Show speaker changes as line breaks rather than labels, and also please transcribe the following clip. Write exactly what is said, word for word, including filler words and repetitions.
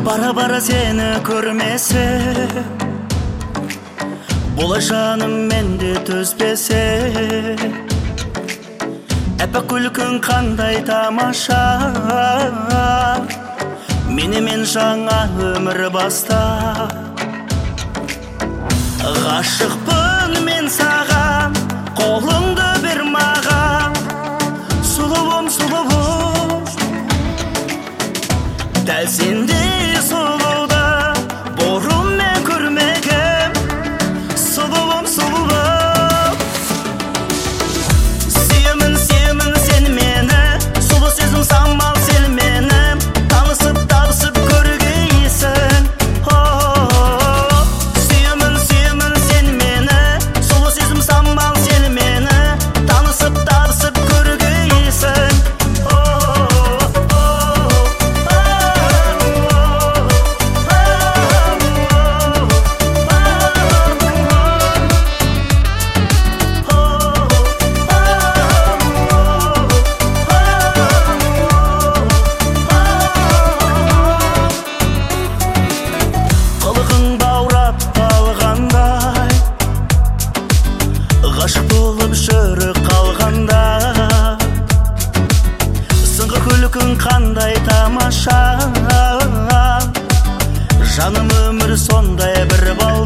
Бара-бара сені көрмесе, болашағым менде төзбесе, әппақ күлкің қандай тамаша, менімен жаңа өмір баста. Ғашықпын мен саған, қолыңды бер маған, сұлуым, сұлуым, дәл сендей сұлуды бұрын мен көрмегем, сұлуым, сұлуым. Сүйемін, сүйемін сені мені, сұлу сезім самал сені мені, танысып, табысып көргейсің. Сүйемін, сүйемін сені мені, сұлу сезім самал сені мені, танысып, табысып көргейсің. Ғашық болып жүріп қалғанда, сыңғыр күлкің қандай тамаша, жаным өмір сондай бір бал.